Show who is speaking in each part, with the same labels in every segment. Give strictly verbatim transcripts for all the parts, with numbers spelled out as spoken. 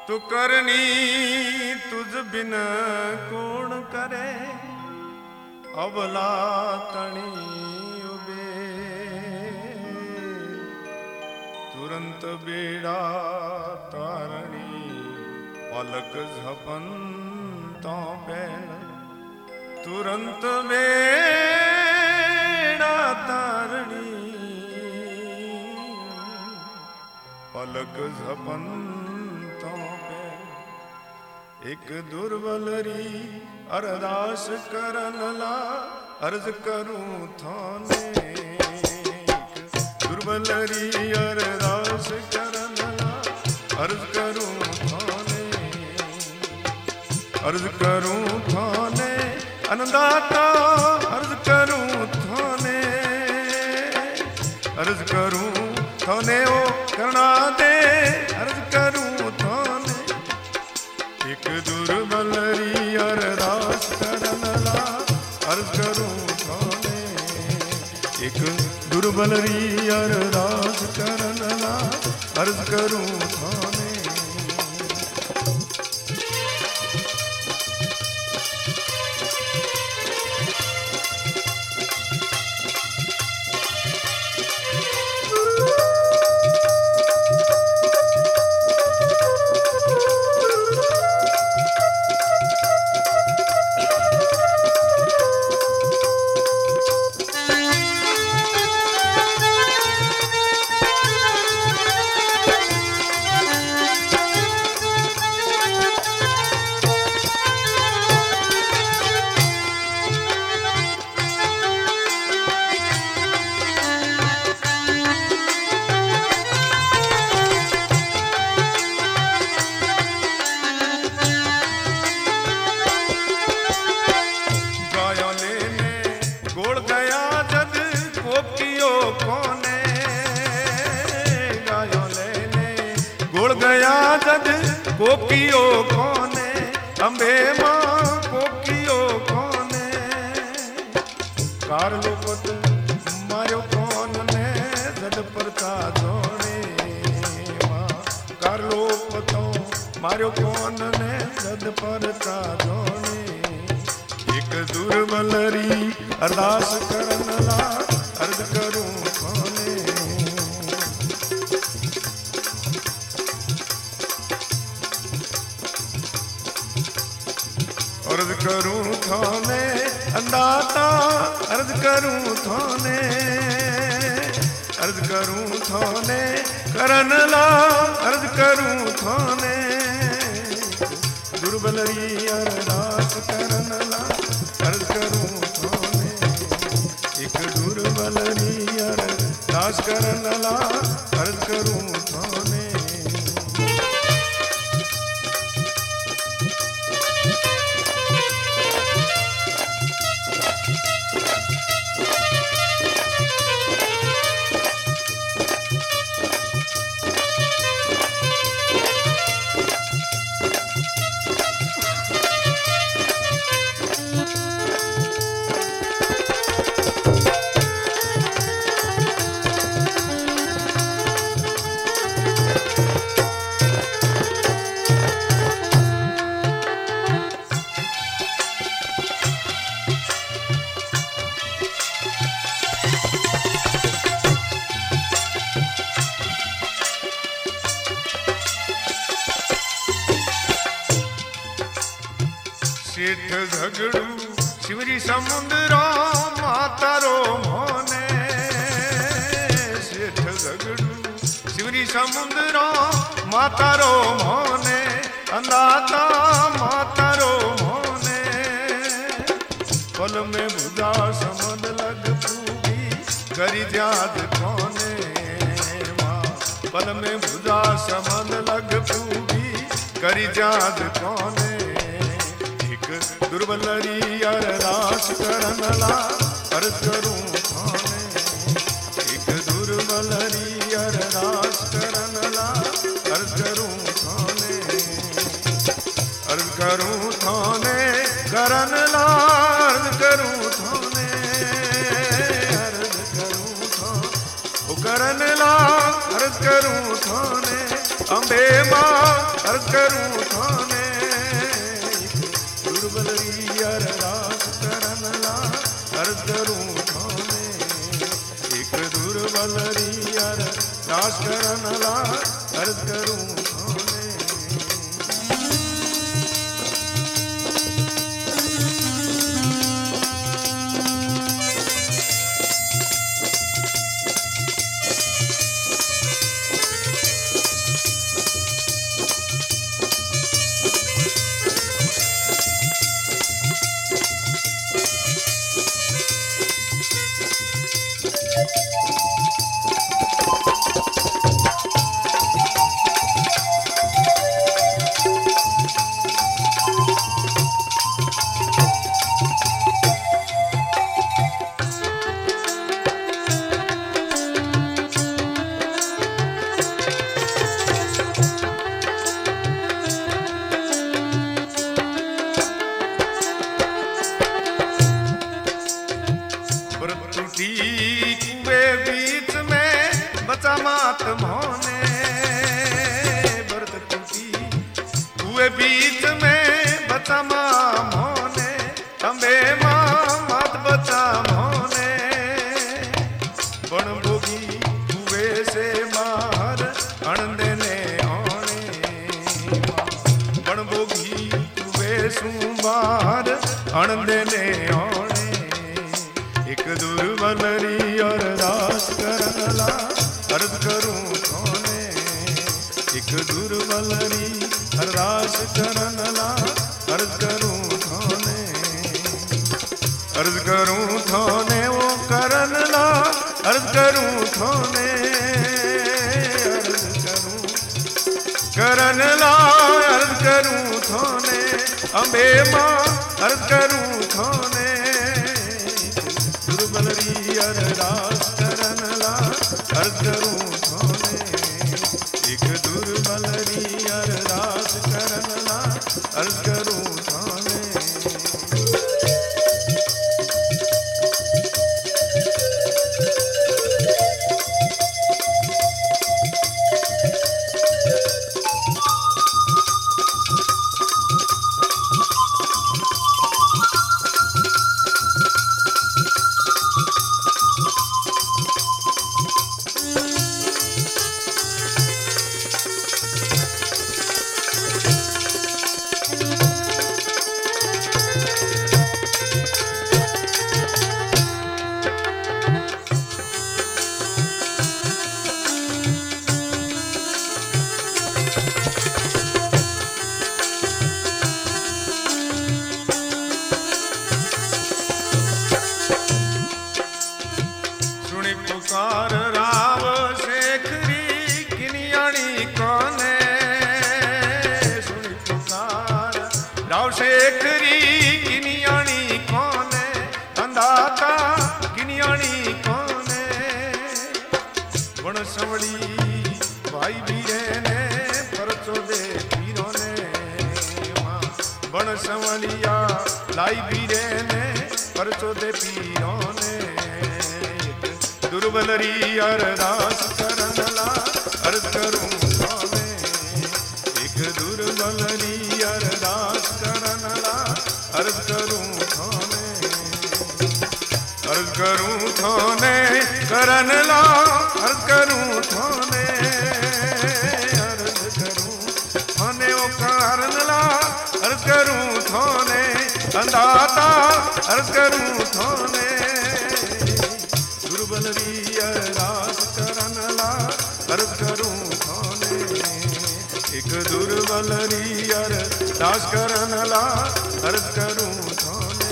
Speaker 1: तू करनी तुझ बिन कौन करे, अबला तणी उबे तुरंत बेड़ा तारणी, पलक झपन तो पहल तुरंत बेड़ा तारणी, पलक झपन तो पहल। एक दुर्बलरी अरदास करन ला अर्ज करूं थाने, दुर्बलरी अरदास करन ला अर्ज करूं थाने, अर्ज करूं थाने अन्नदाता, अर्ज करूं थाने, अर्ज करूं थाने ओ करुणा दे, अर्ज करूं थाने। एक दुर्बलरी अरदास करन ला अर्ज करूं थाने, एक दुर्बलरी अरदास करन ला अर्ज करूं थाने। कोकियो कोने अंबे मां कोकियो कोने, कारलो पत मारो कौन ने जद परता जोड़े मां, कारलो पतो मारो कौन ने जद परता जोड़े। एक दुर्बलरी अरदास करन ला अर्ज करूं थाने, अर्ज करूं थाने अन्नदाता, अर्ज करूं थाने, अर्ज करूं थाने करन ला अर्ज करूं थाने। दुर्बलरी अरदास करन ला अर्ज करूं थाने, एक दुर्बलरी अरदास करन ला अर्ज करूं थाने। सेठ झगड़ू शिवरी समुद्रो मातारो मोने, सेठ झगड़ू शिवरी समुद्रो मातारो मोने, अन्नदाता मातारो मोने। पल में बुझा समद लग पूगी करी ध्याद कोने मां, पल में बुझा समद लग पूगी करी ध्याद कोने। दुर्बलरी अरदास करन ला अर्ज करूं थाने, एक दुर्बलरी अरदास करन ला अर्ज करूं थाने, अर्ज करूं थाने करन ला अर्ज करूं थाने, अर्ज करूं थाने ओ करन ला अर्ज करूं थाने। अंबे मां अर्ज करूं थाने दुर्बलरी अरदास करन ला अर्ज करूं थाने एक दुर्बलरी अरदास करन ला अर्ज करूं थाने कुए बीच में बचा मात मोने बरत टूटी कुए बीच में बचा मां मोने अंबे मां मात बचा मोने बण भोगी कुए से बाहर अणदे ने ओणे बण भोगी कुए सू बाहर अणदे ने ओणे एक दुर्बलरी अरदास करन ला अर्ज करूं थाने एक दुर्बलरी अरदास करन ला अर्ज करूं थाने अर्ज करूं थाने वो करन ला अर्ज करूं थाने अर्ज करूं करन ला अर्ज करूं थाने अंबे मां अर्ज करूं थाने दुर्बलरी अरदास करन ला अर्ज करूं थाने एक दुर्बलरी अरदास करन ला अर्ज करूं थाने पुकार राव शेखरी किनियाणी कोने सुनी पुकार राव शेखरी किनियाणी कोने अंदाता किनियाणी कोने बण सवड़ी भाई बीरे ने परचो दे पीरो ने बण सवड़िया लाई बीरे ने परचो दे पीरो ने दुर्बलरी अरदास करन ला अर्ज करूं थाने एक दुर्बलरी अरदास करन ला अर्ज करूं थाने अर्ज करूं थाने करन ला अर्ज करूं थाने अर्ज करूं थाने ओ करन ला अर्ज करूं थाने अंदाता अर्ज करूं थाने दुर्बलरी अरदास करन ला अर्ज करूं थाने एक दुर्बलरी अरदास करन ला अर्ज करूं थाने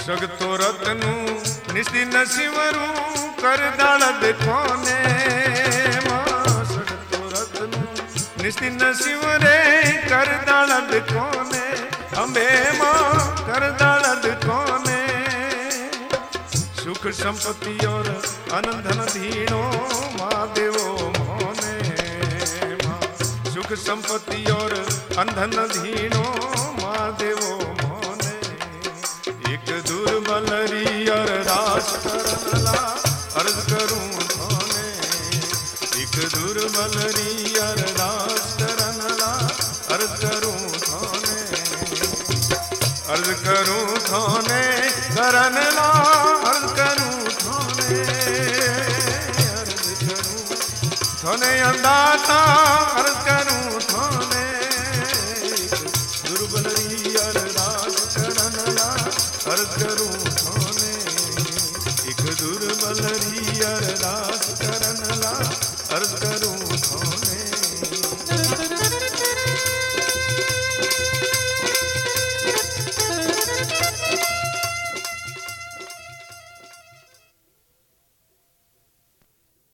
Speaker 1: સગતો રતનું નિસ્દિન શિવરું કરદાળ કોને સગતો રતનું નિસ્દિન શિવરે કરદાળ કોને અંબે માં કરદાળ કોને સુખ સંપત્તિ और अनंधन धीनो महादेवो मोने सुख संपत्ति और अंधन धीनो महादेवो मोने एक दुर्बलरी और रास करनला अर्ज करूं थाने एक दुर्बलरी और रास करनला अर्ज करूं थाने अर्ज करूं थाने करनला अर्ज करूं थाने अर्ज करूं थाने अंदाता अर्ज करूं थाने दुर्बलरी और राज करनला अर्ज करूं थाने एक दुर्बलरी और राज करनला अर्ज करूं थाने